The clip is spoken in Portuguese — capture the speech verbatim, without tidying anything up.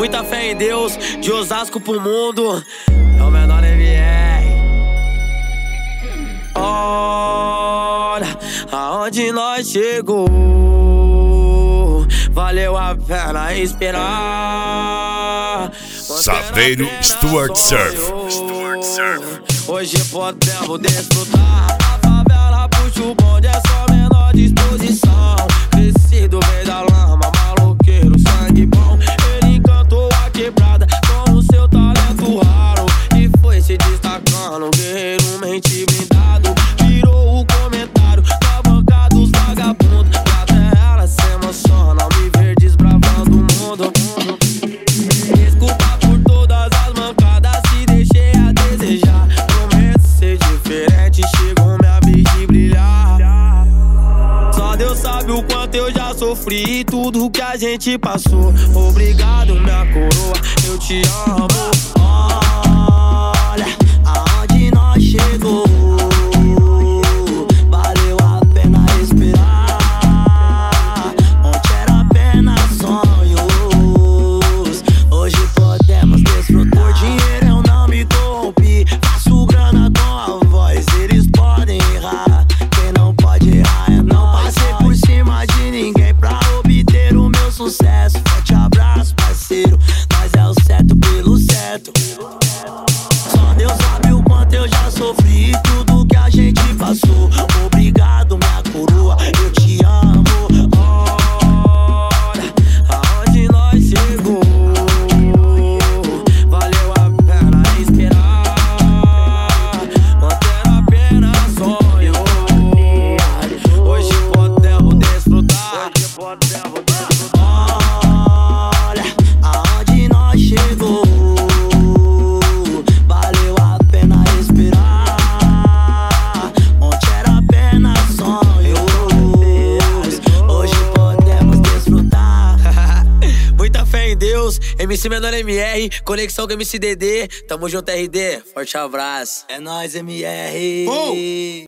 Muita fé em Deus, de Osasco pro mundo. É o menor M R. Olha aonde nós chegou. Valeu a pena esperar. Saveiro Stuart Surf. Stuart Surf. Hoje podemos desfrutar. A favela puxa o bonde, é só menor disposição. Crescido veio da lama, maloqueiro, sangue bom. Ele encantou a quebrada com o seu talento raro e foi se destacando, guerreiro, mente blindado. Virou o comentário da banca dos vagabundos. Até ela se emociona ao me ver desbravando o mundo. Desculpa por todas as mancadas, se deixei a desejar. Prometo ser diferente, chegou minha vez de brilhar. Só Deus sabe o quanto eu já sofri e tudo que a gente passou. Obrigado, minha coroa, eu te amo. Olha aonde nós chegou. Valeu a pena esperar. Onde era apenas sonhos, hoje podemos desfrutar. Por dinheiro eu não me corrompi, faço grana com a voz. Eles podem errar, quem não pode errar é nós. Não passei por cima de ninguém pra obter o meu sucesso. Forte abraço, parceiro, nós é o certo pelo certo. Só Deus sabe o quanto eu já sofri e tudo que a gente passou. Obrigado, minha coroa, eu te amo. Olha aonde nós chegou. Valeu a pena esperar. Manter apenas sonhos. Hoje podemos desfrutar. Olha aonde nós chegou. Valeu a pena esperar. Onde era apenas sonhos, hoje podemos desfrutar. Muita fé em Deus, M C Menor M R, conexão com M C D D. Tamo junto, R D, forte abraço. É nóis, M R. Uh!